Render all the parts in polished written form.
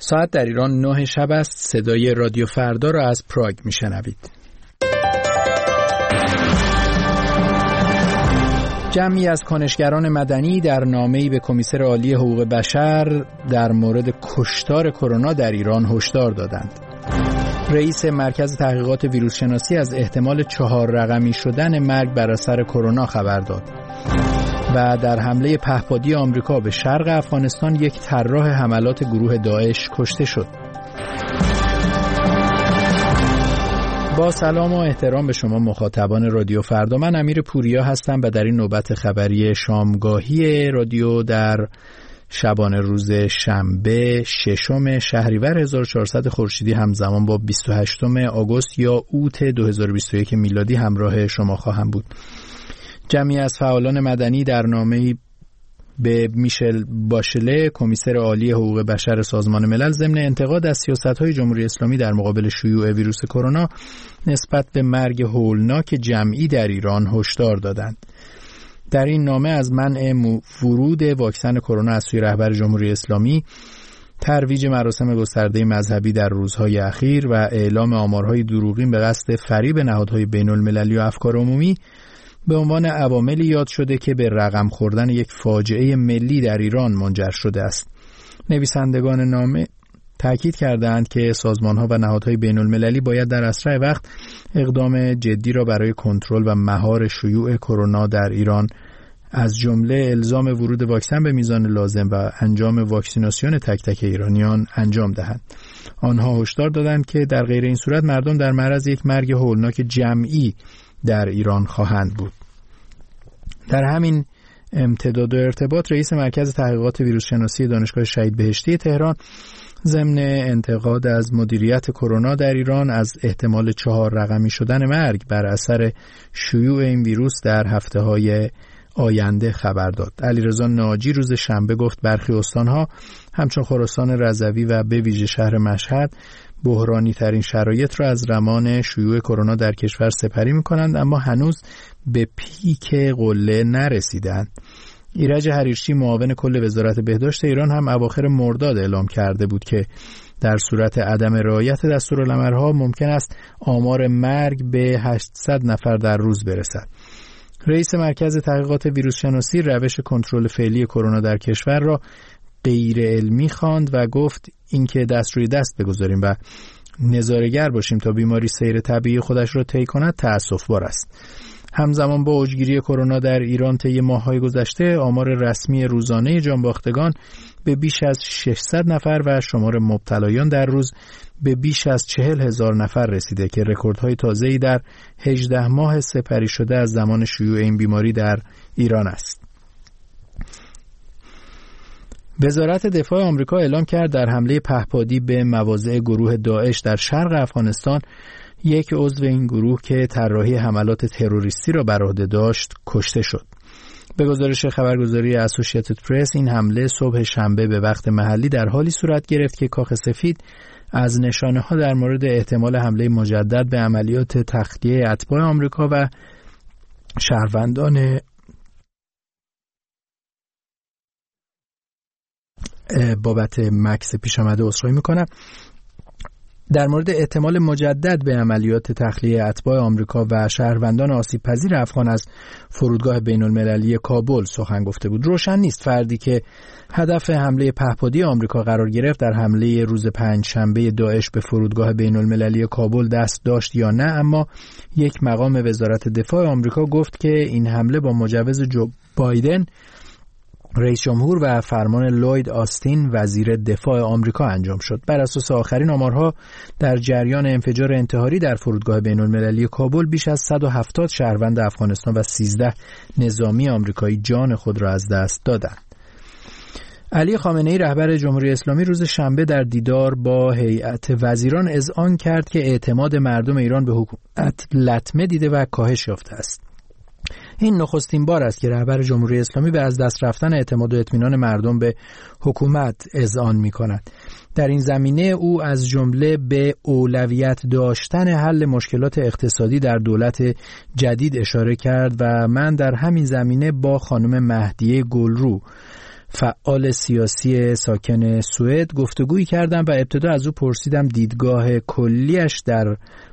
ساعت در ایران 9 شب است. صدای رادیو فردا را از پراگ میشنوید. جمعی از کنشگران مدنی در نامه‌ای به کمیسر عالی حقوق بشر در مورد کشتار کرونا در ایران هشدار دادند. رئیس مرکز تحقیقات ویروس شناسی از احتمال 4 رقمی شدن مرگ بر اثر کرونا خبر داد. و در حمله پهپادی آمریکا به شرق افغانستان یک طراح حملات گروه داعش کشته شد. با سلام و احترام به شما مخاطبان رادیو فردا، من امیر پوریا هستم و در این نوبت خبری شامگاهی رادیو در شبانه روز شنبه 6 شهریور 1400 خورشیدی همزمان با 28 آگوست یا اوت 2021 میلادی همراه شما خواهم بود. جمعی از فعالان مدنی در نامه‌ای به میشل باشله، کمیسر عالی حقوق بشر سازمان ملل، ضمن انتقاد از سیاست‌های جمهوری اسلامی در مقابل شیوع ویروس کرونا نسبت به مرگ هولناک جمعی در ایران هشدار دادند. در این نامه از منع ورود واکسن کرونا از سوی رهبر جمهوری اسلامی، ترویج مراسم گسترده مذهبی در روزهای اخیر و اعلام آمارهای دروغین به قصد فریب نهادهای بین‌المللی و افکار عمومی به عنوان عواملی یاد شده که به رقم خوردن یک فاجعه ملی در ایران منجر شده است. نویسندگان نامه تاکید کردند که سازمان‌ها و نهادهای بین‌المللی باید در اسرع وقت اقدام جدی را برای کنترل و مهار شیوع کرونا در ایران از جمله الزام ورود واکسن به میزان لازم و انجام واکسیناسیون تک تک ایرانیان انجام دهند. آنها هشدار دادند که در غیر این صورت مردم در معرض یک مرگ هولناک جمعی در ایران خواهند بود. در همین امتداد و ارتباط، رئیس مرکز تحقیقات ویروس شناسی دانشگاه شهید بهشتی تهران ضمن انتقاد از مدیریت کرونا در ایران از احتمال 4 رقمی شدن مرگ بر اثر شیوع این ویروس در هفته‌های آینده خبر داد. علیرضا ناجی روز شنبه گفت برخی استان‌ها همچون خراسان رضوی و به ویژه شهر مشهد بحرانی ترین شرایط را از زمان شیوع کرونا در کشور سپری می‌کنند، اما هنوز به پیک قله نرسیدند. ایرج حریرچی، معاون کل وزارت بهداشت ایران، هم اواخر مرداد اعلام کرده بود که در صورت عدم رعایت دستورالعمل‌ها ممکن است آمار مرگ به 800 نفر در روز برسد. رئیس مرکز تحقیقات ویروس شناسی روش کنترل فعلی کرونا در کشور را غیر علمی خواند و گفت اینکه دست روی دست بگذاریم و نظاره‌گر باشیم تا بیماری سیر طبیعی خودش را طی کند تأسف‌بار است. همزمان با اوجگیری کرونا در ایران طی ماه‌های گذشته، آمار رسمی روزانه جانباختگان به بیش از 600 نفر و شمار مبتلایان در روز به بیش از 40,000 نفر رسیده که رکوردهای تازه‌ای در 18 ماه سپری شده از زمان شیوع این بیماری در ایران است. وزارت دفاع آمریکا اعلام کرد در حمله پهپادی به مواضع گروه داعش در شرق افغانستان یک عضو این گروه که طراحی حملات تروریستی را بر عهده داشت کشته شد. به گزارش خبرگزاری اسوسییتد پرس، این حمله صبح شنبه به وقت محلی در حالی صورت گرفت که کاخ سفید از نشانه‌ها در مورد احتمال حمله مجدد به عملیات تخلیه اتباع آمریکا و شهروندان بابت مکس پیش آمده عذرخواهی میکنم. در مورد احتمال مجدد به عملیات تخلیه اتباع آمریکا و شهروندان آسیب پذیر افغان از فرودگاه بین‌المللی کابل سخن گفته بود. روشن نیست فردی که هدف حمله پهپادی آمریکا قرار گرفت در حمله روز پنجشنبه داعش به فرودگاه بین‌المللی کابل دست داشت یا نه، اما یک مقام وزارت دفاع آمریکا گفت که این حمله با مجوز جو بایدن رئیس جمهور و فرمان لوید آستین وزیر دفاع آمریکا انجام شد. بر اساس آخرین آمارها، در جریان انفجار انتحاری در فرودگاه بین‌المللی کابل بیش از 170 شهروند افغانستان و 13 نظامی آمریکایی جان خود را از دست دادند. علی خامنه‌ای، رهبر جمهوری اسلامی، روز شنبه در دیدار با هیئت وزیران اذعان کرد که اعتماد مردم ایران به حکومت لطمه دیده و کاهش یافته است. این نخستین بار است که رهبر جمهوری اسلامی به از دست رفتن اعتماد و اطمینان مردم به حکومت اذعان می‌کند. در این زمینه او از جمله به اولویت داشتن حل مشکلات اقتصادی در دولت جدید اشاره کرد و من در همین زمینه با خانم مهدیه گلرو، فعال سیاسی ساکن سوئد گفتگویی کردم و ابتدا از او پرسیدم دیدگاه کلیش در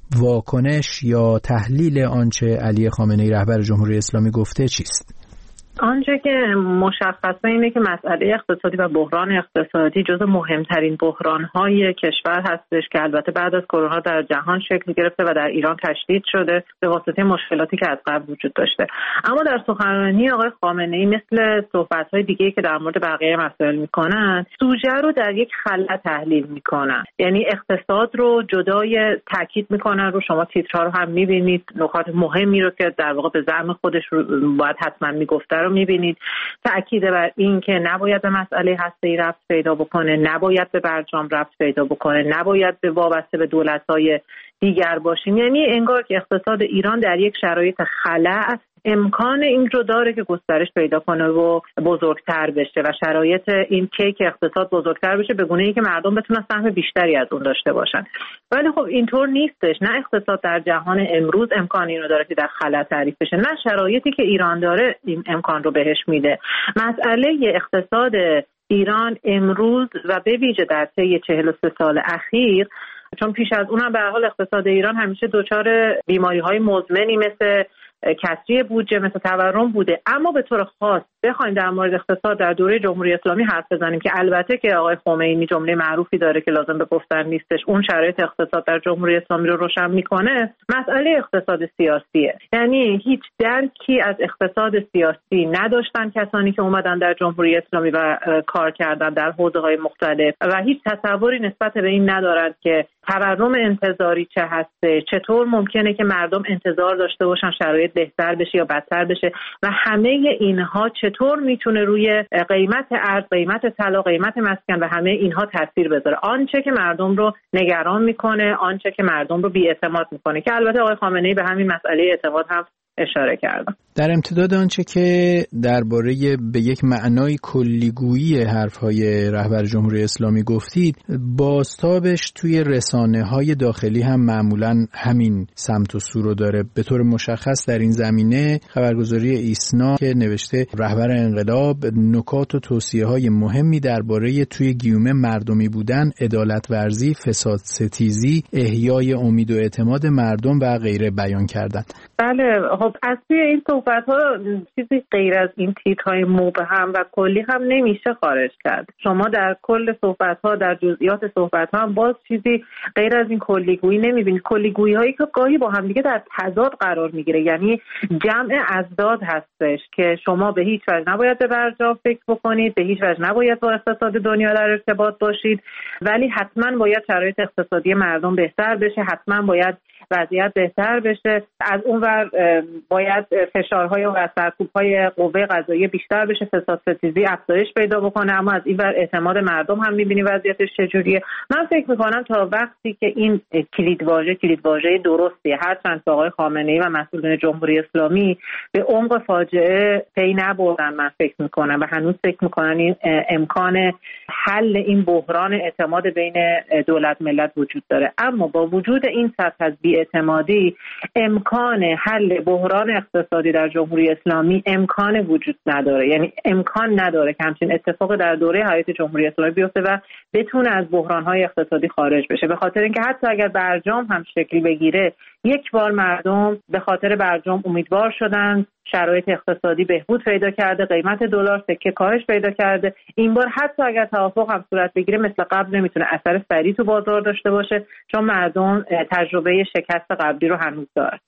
واکنش یا تحلیل آنچه علی خامنه‌ای رهبر جمهوری اسلامی گفته چیست؟ آنچه که مشخصه اینه که مسئله اقتصادی و بحران اقتصادی جزو مهمترین بحران‌های کشور هستش که البته بعد از کرونا در جهان شکل گرفته و در ایران تشدید شده به واسطه مشکلاتی که از قبل وجود داشته. اما در سخنرانی آقای خامنه‌ای مثل صحبت‌های دیگه‌ای که در مورد بقیه مسائل می‌کنن، سوژه رو در یک خلا تحلیل می‌کنن. یعنی اقتصاد رو جدای تاکید می‌کنن رو، شما تیترها رو هم می‌بینید، نکات مهمی رو که در واقع به زعم خودش باید حتما می‌گفته رو می‌بینید. تأکید بر این که نباید به مسئله هسته‌ای ربط پیدا بکنه، نباید به برجام ربط پیدا بکنه، نباید به وابسته به دولت‌های دیگر باشیم. یعنی انگار که اقتصاد ایران در یک شرایط خلأ امکان این رو داره که گسترش پیدا کنه و بزرگتر بشه و شرایط این کیک اقتصاد بزرگتر بشه به گونه‌ای که مردم بتونن سهم بیشتری از اون داشته باشن. ولی خب اینطور نیستش. نه اقتصاد در جهان امروز امکان این رو داره که در خلا تعریف بشه، نه شرایطی که ایران داره این امکان رو بهش میده. مسئله اقتصاد ایران امروز و به ویژه در طی 43 سال اخیر، چون پیش از اون هم به هر حال اقتصاد ایران همیشه دچار بیماری‌های مزمنی مثل کسری بودجه، مثل تورم بوده، اما به طور خاص بخوایم در مورد اقتصاد در دوره جمهوری اسلامی حرف بزنیم که البته که آقای خمینی جمله معروفی داره که لازم به گفتن نیستش، اون شرایط اقتصاد در جمهوری اسلامی رو روشن میکنه، مسئله اقتصاد سیاسیه. یعنی هیچ درکی از اقتصاد سیاسی نداشتن کسانی که اومدن در جمهوری اسلامی و کار کردن در حوزه‌های مختلف و هیچ تصوری نسبت به این ندارند که تورم انتظاری چه هسته، چطور ممکنه که مردم انتظار داشته باشن شرایط بهتر بشه یا بدتر بشه و همه اینها چطور میتونه روی قیمت ارز، قیمت طلا، قیمت مسکن و همه اینها تاثیر بذاره. آنچه که مردم رو نگران میکنه، آنچه که مردم رو بی‌اعتماد میکنه، که البته آقای خامنه‌ای به همین مسئله اعتماد هم اشاره کردم. در امتداد آنچه که درباره به یک معنای کلیگویی حرفهای رهبر جمهوری اسلامی گفتید، بازتابش توی رسانه‌های داخلی هم معمولاً همین سمت و سو رو داره. به طور مشخص در این زمینه خبرگزاری ایسنا که نوشته رهبر انقلاب نکات و توصیه‌های مهمی درباره توی گیومه مردمی بودن، عدالت ورزی، فساد ستیزی، احیای امید و اعتماد مردم و غیره بیان کردند. بله، خب از توی این صحبت‌ها چیزی غیر از این تیترهای مبهم و کلی هم نمیشه خارج کرد. شما در کل صحبت‌ها، در جزئیات صحبت‌ها هم باز چیزی غیر از این کلیگویی نمی‌بینید. کلیگویی‌هایی که گاهی با هم دیگه در تضاد قرار می‌گیره، یعنی جمع ازداد هستش که شما به هیچ وجه نباید به برجام فکر بکنید، به هیچ وجه نباید با اقتصاد دنیا در ارتباط باشید، ولی حتما باید شرایط اقتصادی مردم بهتر بشه، حتما باید وضعیت بهتر بشه. از اونور باید فشارهای و سرکوب‌های قوه قضاییه بیشتر بشه، فساد ستیزی افزایش پیدا بکنه، اما از این ور اعتماد مردم هم می‌بینی وضعیتش چجوریه. من فکر می‌کنم تا وقتی که این کلیدواژه درستیه، هرچند که آقای خامنه‌ای و مسئولین جمهوری اسلامی به عمق فاجعه پی نبردن، من فکر می‌کنم و هنوز فکر می‌کنن این امکان حل این بحران اعتماد بین دولت ملت وجود داره، اما با وجود این سطح از بی‌اعتمادی امکان حل بحران اقتصادی در جمهوری اسلامی امکان وجود نداره. یعنی امکان نداره که همچین اتفاق در دوره حیات جمهوری اسلامی بیفته و بتونه از بحران‌های اقتصادی خارج بشه، به خاطر اینکه حتی اگر برجام هم شکلی بگیره، یک بار مردم به خاطر برجام امیدوار شدن، شرایط اقتصادی بهبود پیدا کرده، قیمت دلار سکه کاهش پیدا کرده. این بار حتی اگر توافق هم صورت بگیره مثل قبل نمیتونه اثر سریع تو بازار داشته باشه، چون مردم تجربه شکست قبلی رو هنوز داره.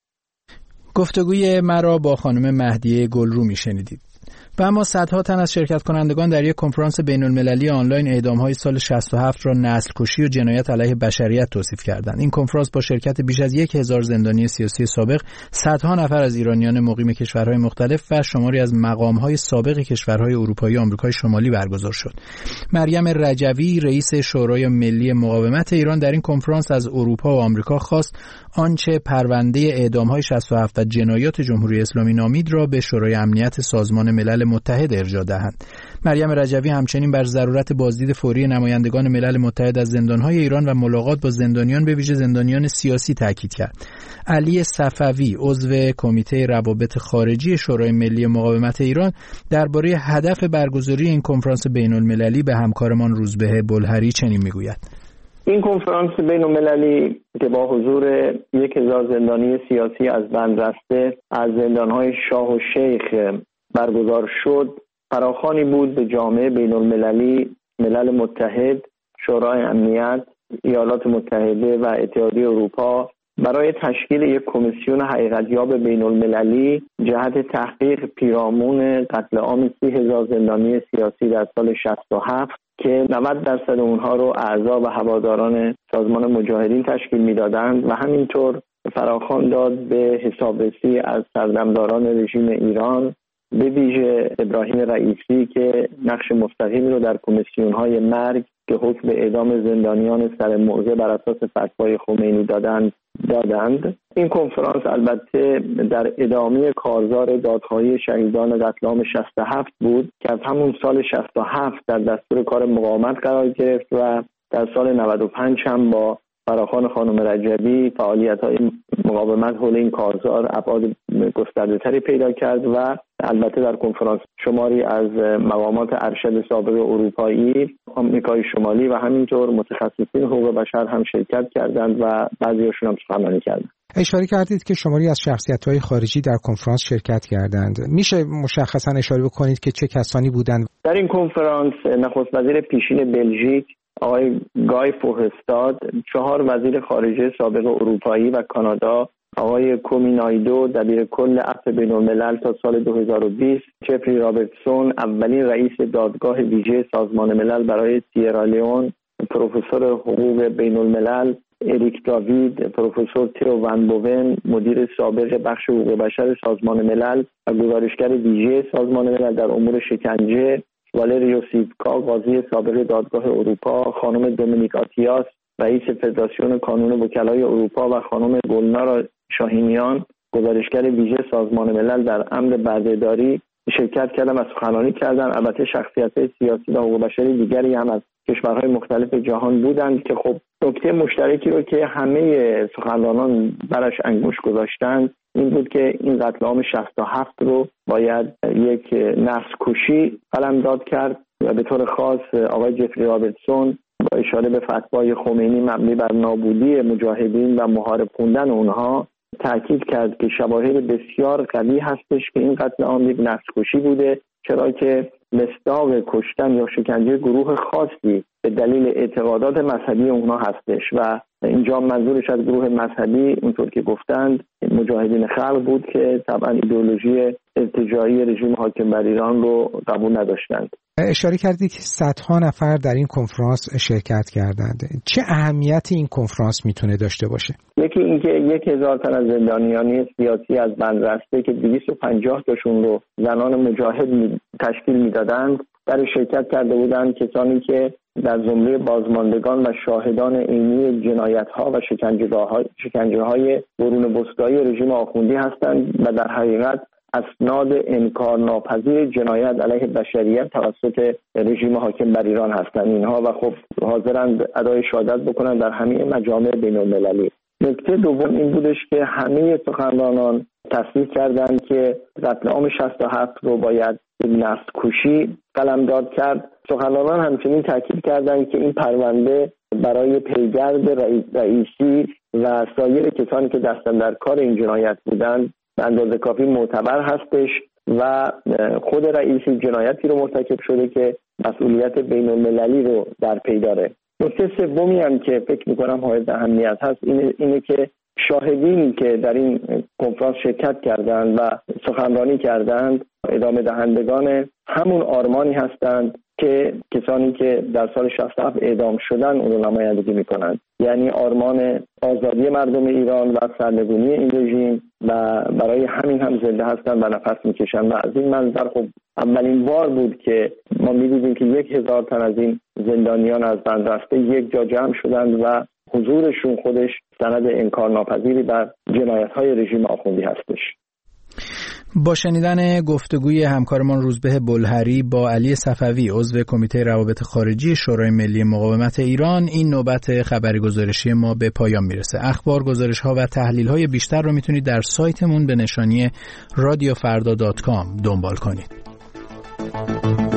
گفتگوی مرا با خانم مهدیه گلرو میشنیدید. و اما صدها تن از شرکت کنندگان در یک کنفرانس بین‌المللی آنلاین اعدام‌های سال 67 را نسل‌کشی و جنایت علیه بشریت توصیف کردند. این کنفرانس با شرکت بیش از 1000 زندانی سیاسی سابق، صدها نفر از ایرانیان مقیم کشورهای مختلف و شماری از مقام‌های سابق کشورهای اروپایی و آمریکای شمالی برگزار شد. مریم رجوی، رئیس شورای ملی مقاومت ایران، در این کنفرانس از اروپا و آمریکا خواست آنچه پرونده اعدام‌های 67 و جنایات جمهوری اسلامی نامید را به شورای امنیت سازمان ملل ملل متحد ارجاع دهند. مریم رجوی همچنین بر ضرورت بازدید فوری نمایندگان ملل متحد از زندانهای ایران و ملاقات با زندانیان به ویژه زندانیان سیاسی تاکید کرد. علی صفوی عضو کمیته روابط خارجی شورای ملی مقاومت ایران درباره هدف برگزاری این کنفرانس بین‌المللی به همکارمان روزبه بلهری چنین میگوید: این کنفرانس بین‌المللی که با حضور 1000 زندانی سیاسی از بندرسته از زندانهای شاه و شیخ برگزار شد، فراخوانی بود به جامعه بین‌المللی، ملل متحد، شورای امنیت، ایالات متحده و اتحادیه اروپا برای تشکیل یک کمیسیون حقیقتیاب بین‌المللی جهت تحقیق پیرامون قتل عام 30,000 زندانی سیاسی در سال 67 که 90% اونها رو اعضا و هواداران سازمان مجاهدین تشکیل میدادند و همینطور فراخوان داد به حسابرسی از سردمداران رژیم ایران، به ویژه ابراهیم رئیسی که نقش مستقیمی رو در کمیسیون‌های مرگ که حکم اعدام زندانیان سر موضع بر اساس فتوای خمینی دادند. این کنفرانس البته در ادامه کارزار دادخواهی شهیدان قتل عام 67 بود که از همون سال 67 در دستور کار مقاومت قرار گرفت و در سال 95 هم با فراخوان خانم رجبی فعالیت‌های مقاومت حول این کارزار ابعاد گسترده‌تری پیدا کرد و البته در کنفرانس شماری از مقامات ارشد سابق اروپایی، آمریکای شمالی و همینطور متخصصین حقوق بشر هم شرکت کردند و بعضی‌هاشون هم سخنرانی کردند. اشاره کردید که شماری از شخصیت‌های خارجی در کنفرانس شرکت کردند. میشه مشخصاً اشاره بکنید که چه کسانی بودند؟ در این کنفرانس نخست وزیر پیشین بلژیک آقای گای فوهستاد، 4 وزیر خارجه سابق اروپایی و کانادا، آقای کومینایدو دبیر کل عفو بین‌الملل تا سال 2020، جفری رابرتسون اولین رئیس دادگاه ویژه سازمان ملل برای سیرالیون، پروفسور حقوق بین‌الملل اریک داوید، پروفسور تئو ون بوون مدیر سابق بخش حقوق بشر سازمان ملل و گزارشگر ویژه سازمان ملل در امور شکنجه، والریو سیوکا قاضی سابق دادگاه اروپا، خانم دومینیک آتیاس رئیس فدراسیون کانون وکلای اروپا و خانم گلنار شاهینیان گزارشگر ویژه سازمان ملل در امر بردهداری شرکت کردن و سخنرانی کردن. البته شخصیت‌های سیاسی و حقوق بشری دیگری هم از کشورهای مختلف جهان بودند که خب نکته مشترکی رو که همه سخنرانان برش انگوش گذاشتند این بود که این قتل عام 67 رو باید یک نفس کشی قلمداد کرد و به طور خاص آقای جفری رابرتسون با اشاره به فتوای خمینی مبنی بر نابودی مجاهدین و محارب خوندن اونها تاکید کرد که شواهد بسیار قوی هستش که این قتل عام یک نفس کشی بوده، چرا که مصداق کشتن یا شکنجه گروه خاصی به دلیل اعتقادات مذهبی اونها هستش و اینجا منظورش از گروه مذهبی اونطور که گفتند مجاهدین خلق بود که طبعا ایدئولوژی ارتجاعی رژیم حاکم بر ایران رو قبول نداشتند. اشاره کردید که صدها نفر در این کنفرانس شرکت کردند. چه اهمیتی این کنفرانس میتونه داشته باشه؟ یکی اینکه 1000 تن از زندانیان سیاسی از بندرسته که 250 تاشون رو زنان مجاهد تشکیل میدادند در شرکت کرده بودند کسانی که در زمره بازماندگان و شاهدان عینی جنایت‌ها و شکنجه‌های برون بستایی رژیم آخوندی هستند و در حقیقت اسناد انکارناپذیر جنایت علیه بشریت توسط رژیم حاکم بر ایران هستند اینها و خب حاضرند ادای شهادت بکنند در همه مجامع بین‌المللی. نکته دوم این بودش که همه سخنرانان تصریح کردند که قتل عام 67 رو باید نفس کشی قلمداد کرد. سخنرانان همچنین تاکید کردند که این پرونده برای پیگرد رئیسی و سایر کسانی که دست در کار این جنایت بودند به اندازه کافی معتبر هستش و خود رئیسی جنایتی رو مرتکب شده که مسئولیت بین‌المللی رو در پی داره. نکته سومی هم که فکر می‌کنم حائز اهمیت هست اینه که شاهدینی که در این کنفرانس شرکت کردند و سخنرانی کردند ادامه دهندگان همون آرمانی هستند که کسانی که در سال 67 اعدام شدن اون رو نمایندگی میکنند، یعنی آرمان آزادی مردم ایران و سرنگونی این رژیم و برای همین هم زنده هستند و نفس میکشند و از این منظر خب اولین بار بود که ما می‌دیدیم که 1000 تن از این زندانیان از بندرسته یک جا جمع شدند و حضورشون خودش سند انکارناپذیری بر جنایت‌های رژیم آخوندی هستش. با شنیدن گفتگوی همکارمان روزبه بلهری با علی صفوی عضو کمیته روابط خارجی شورای ملی مقاومت ایران، این نوبت خبری گزارشی ما به پایان میرسه. اخبار، گزارش‌ها و تحلیل‌های بیشتر رو میتونید در سایتمون به نشانی radiofrda.com دنبال کنید.